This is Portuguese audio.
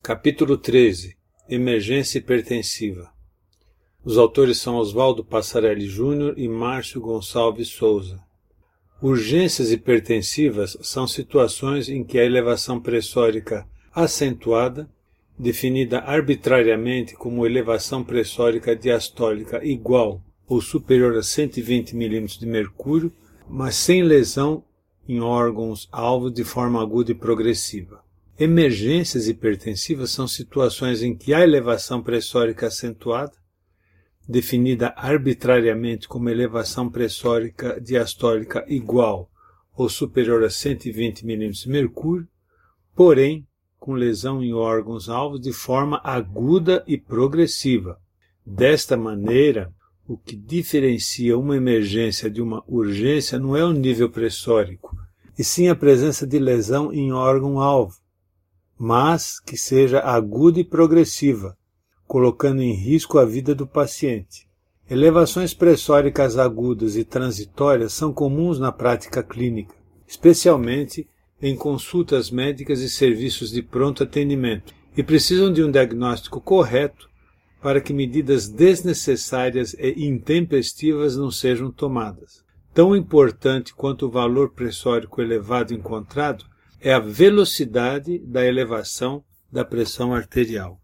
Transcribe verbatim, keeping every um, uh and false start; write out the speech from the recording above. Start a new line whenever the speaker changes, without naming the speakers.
Capítulo treze. Emergência hipertensiva. Os autores são Oswaldo Passarelli Júnior e Márcio Gonçalves Souza. Urgências hipertensivas são situações em que a elevação pressórica acentuada, definida arbitrariamente como elevação pressórica diastólica igual ou superior a cento e vinte milímetros de mercúrio, mas sem lesão em órgãos-alvo de forma aguda e progressiva. Emergências hipertensivas são situações em que a elevação pressórica acentuada, definida arbitrariamente como elevação pressórica diastólica igual ou superior a cento e vinte milímetros de mercúrio, porém com lesão em órgãos-alvo de forma aguda e progressiva. Desta maneira, o que diferencia uma emergência de uma urgência não é o nível pressórico, e sim a presença de lesão em órgão-alvo, mas que seja aguda e progressiva, colocando em risco a vida do paciente. Elevações pressóricas agudas e transitórias são comuns na prática clínica, especialmente em consultas médicas e serviços de pronto atendimento, e precisam de um diagnóstico correto para que medidas desnecessárias e intempestivas não sejam tomadas. Tão importante quanto o valor pressórico elevado encontrado é a velocidade da elevação da pressão arterial.